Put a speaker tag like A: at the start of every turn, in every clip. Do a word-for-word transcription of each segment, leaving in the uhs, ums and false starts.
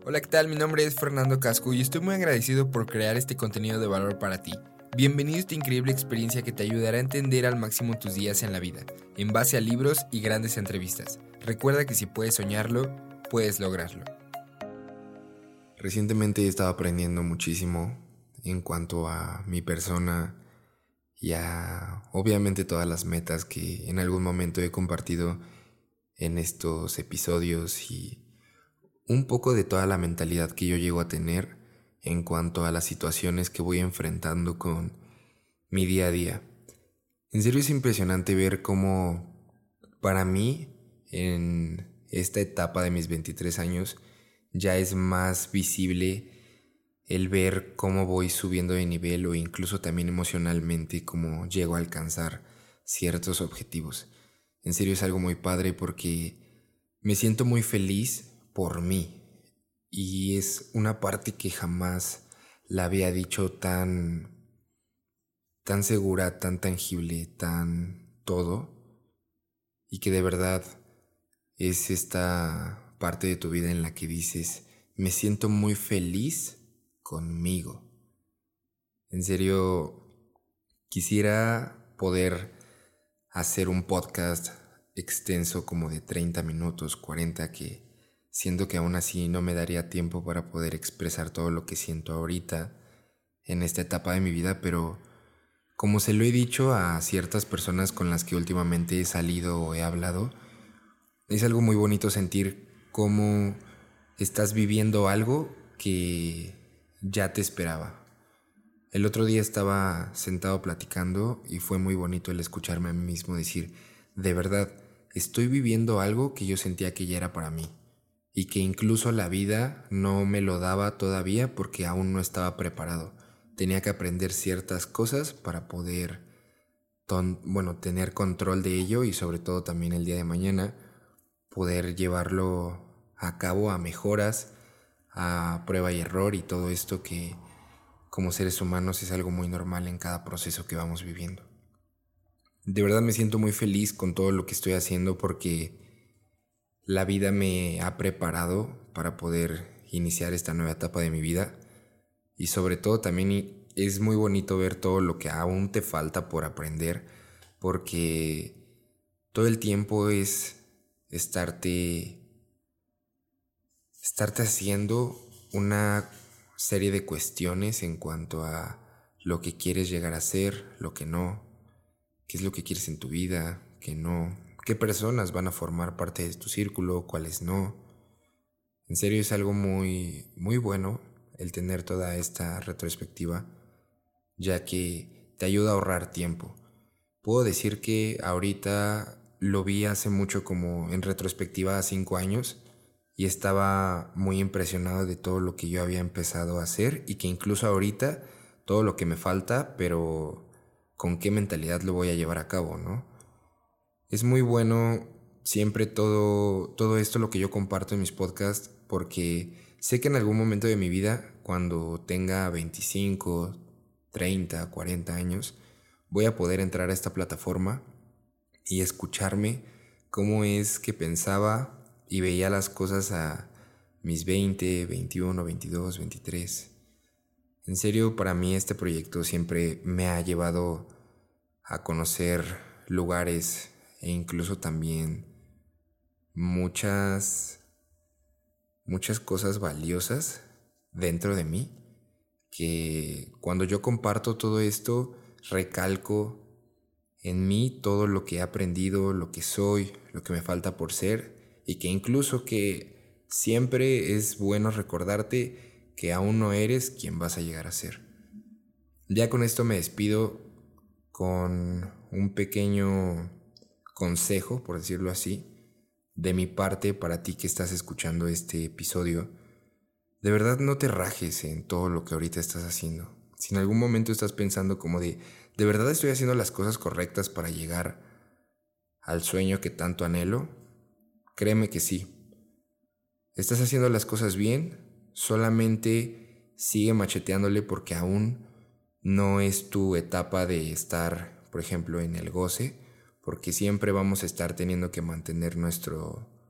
A: Hola, ¿qué tal? Mi nombre es Fernando Casco y estoy muy agradecido por crear este contenido de valor para ti. Bienvenido a esta increíble experiencia que te ayudará a entender al máximo tus días en la vida, en base a libros y grandes entrevistas. Recuerda que si puedes soñarlo, puedes lograrlo. Recientemente he estado aprendiendo muchísimo en cuanto a mi persona y a, obviamente, todas las metas que en algún momento he compartido en estos episodios y un poco de toda la mentalidad que yo llego a tener en cuanto a las situaciones que voy enfrentando con mi día a día. En serio es impresionante ver cómo para mí en esta etapa de mis veintitrés años ya es más visible el ver cómo voy subiendo de nivel o incluso también emocionalmente cómo llego a alcanzar ciertos objetivos. En serio es algo muy padre porque me siento muy feliz por mí y es una parte que jamás la había dicho tan tan segura, tan tangible, tan todo, y que de verdad es esta parte de tu vida en la que dices, me siento muy feliz conmigo. En serio, quisiera poder hacer un podcast extenso como de treinta minutos, cuarenta, que siento que aún así no me daría tiempo para poder expresar todo lo que siento ahorita en esta etapa de mi vida, pero como se lo he dicho a ciertas personas con las que últimamente he salido o he hablado, es algo muy bonito sentir cómo estás viviendo algo que ya te esperaba. El otro día estaba sentado platicando y fue muy bonito el escucharme a mí mismo decir, de verdad, estoy viviendo algo que yo sentía que ya era para mí y que incluso la vida no me lo daba todavía porque aún no estaba preparado. Tenía que aprender ciertas cosas para poder ton- bueno, tener control de ello y sobre todo también el día de mañana poder llevarlo a cabo a mejoras, a prueba y error y todo esto que como seres humanos es algo muy normal en cada proceso que vamos viviendo. De verdad me siento muy feliz con todo lo que estoy haciendo porque la vida me ha preparado para poder iniciar esta nueva etapa de mi vida y sobre todo también es muy bonito ver todo lo que aún te falta por aprender porque todo el tiempo es estarte estarte haciendo una serie de cuestiones en cuanto a lo que quieres llegar a ser, lo que no, qué es lo que quieres en tu vida, qué no, qué personas van a formar parte de tu círculo, cuáles no. En serio es algo muy, muy bueno el tener toda esta retrospectiva, ya que te ayuda a ahorrar tiempo. Puedo decir que ahorita lo vi hace mucho como en retrospectiva a cinco años y estaba muy impresionado de todo lo que yo había empezado a hacer y que incluso ahorita todo lo que me falta, pero con qué mentalidad lo voy a llevar a cabo, ¿no? Es muy bueno siempre todo, todo esto lo que yo comparto en mis podcasts porque sé que en algún momento de mi vida, cuando tenga veinticinco, treinta, cuarenta años, voy a poder entrar a esta plataforma y escucharme cómo es que pensaba y veía las cosas a mis veinte, veintiuno, veintidós, veintitrés. En serio, para mí este proyecto siempre me ha llevado a conocer lugares e incluso también muchas, muchas cosas valiosas dentro de mí, que cuando yo comparto todo esto, recalco en mí todo lo que he aprendido, lo que soy, lo que me falta por ser, y que incluso que siempre es bueno recordarte que aún no eres quien vas a llegar a ser. Ya con esto me despido con un pequeño consejo, por decirlo así, de mi parte para ti que estás escuchando este episodio. De verdad no te rajes en todo lo que ahorita estás haciendo. Si en algún momento estás pensando como de, ¿de verdad estoy haciendo las cosas correctas para llegar al sueño que tanto anhelo? Créeme que sí. Estás haciendo las cosas bien, solamente sigue macheteándole porque aún no es tu etapa de estar, por ejemplo, en el goce, porque siempre vamos a estar teniendo que mantener nuestro,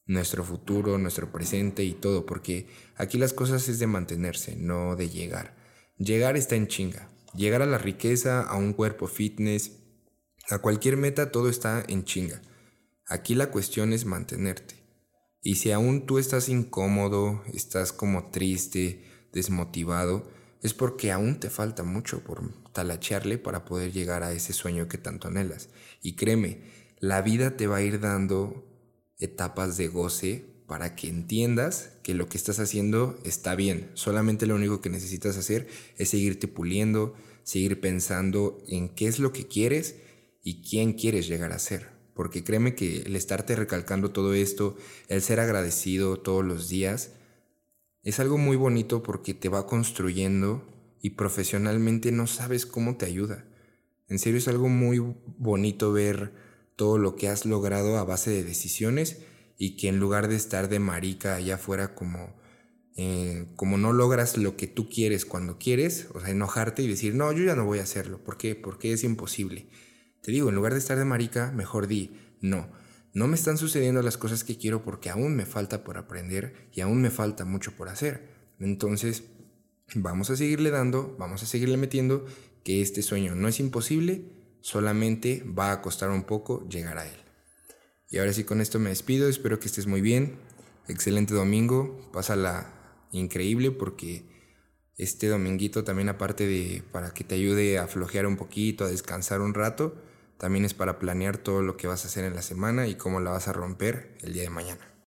A: nuestro futuro, nuestro presente y todo, porque aquí las cosas es de mantenerse, no de llegar. Llegar está en chinga. Llegar a la riqueza, a un cuerpo fitness, a cualquier meta, todo está en chinga. Aquí la cuestión es mantenerte. Y si aún tú estás incómodo, estás como triste, desmotivado, es porque aún te falta mucho por talachearle para poder llegar a ese sueño que tanto anhelas. Y créeme, la vida te va a ir dando etapas de goce para que entiendas que lo que estás haciendo está bien. Solamente lo único que necesitas hacer es seguirte puliendo, seguir pensando en qué es lo que quieres y quién quieres llegar a ser. Porque créeme que el estarte recalcando todo esto, el ser agradecido todos los días, es algo muy bonito porque te va construyendo y profesionalmente no sabes cómo te ayuda. En serio es algo muy bonito ver todo lo que has logrado a base de decisiones y que en lugar de estar de marica allá afuera como, eh, como no logras lo que tú quieres cuando quieres, o sea, enojarte y decir, no, yo ya no voy a hacerlo. ¿Por qué? Porque es imposible. Te digo, en lugar de estar de marica, mejor di, no, no me están sucediendo las cosas que quiero porque aún me falta por aprender y aún me falta mucho por hacer. Entonces, vamos a seguirle dando, vamos a seguirle metiendo que este sueño no es imposible, solamente va a costar un poco llegar a él. Y ahora sí, con esto me despido, espero que estés muy bien, excelente domingo, pásala increíble porque este dominguito también, aparte de para que te ayude a flojear un poquito, a descansar un rato, también es para planear todo lo que vas a hacer en la semana y cómo la vas a romper el día de mañana.